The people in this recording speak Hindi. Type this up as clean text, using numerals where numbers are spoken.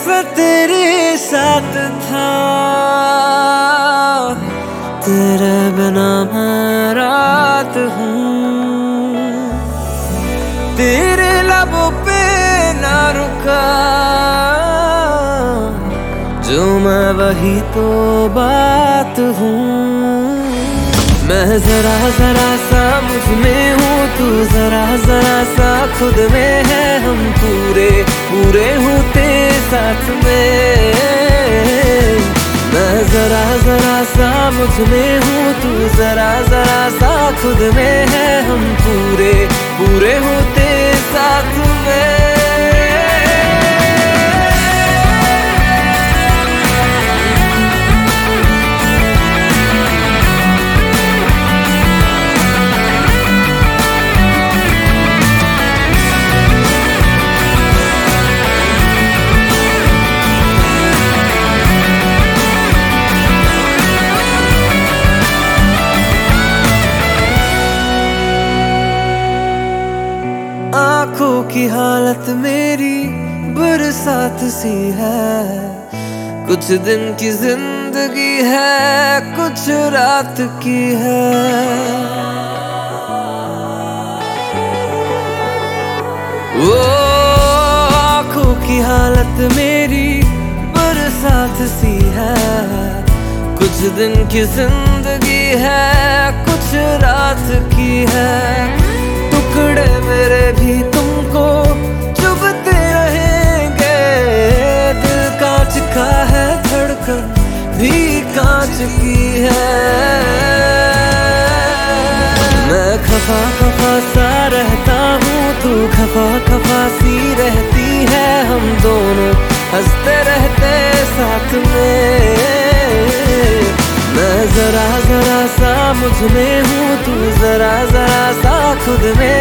कैसा तेरे साथ था, तेरे बिना मैं रात हूँ। तेरे लबों पे ना रुका जो मैं वही तो बात हूँ। मैं जरा जरा सा मुझ में हूँ, तू जरा जरा सा खुद में है। हम पूरे पूरे होते साथ में। मैं जरा जरा सा मुझ में हूँ, तू जरा जरा सा खुद में है। हम पूरे पूरे होते साथ में। आँखों की हालत मेरी बरसात सी है। कुछ दिन की जिंदगी है, कुछ रात की है। वो आँखों की हालत मेरी बरसात सी है। कुछ दिन की जिंदगी है, कुछ रात की है। टुकड़े मेरे भी तुमको चुभते रहेंगे। दिल कांच का है, धड़कन भी कांच की है। मैं खफा खफा सा रहता हूँ, तू खफा खफा सी रहती है। हम दोनों हंसते रहते साथ में। मैं जरा जरा सा मुझ में हूँ, तू जरा जरा सा खुद में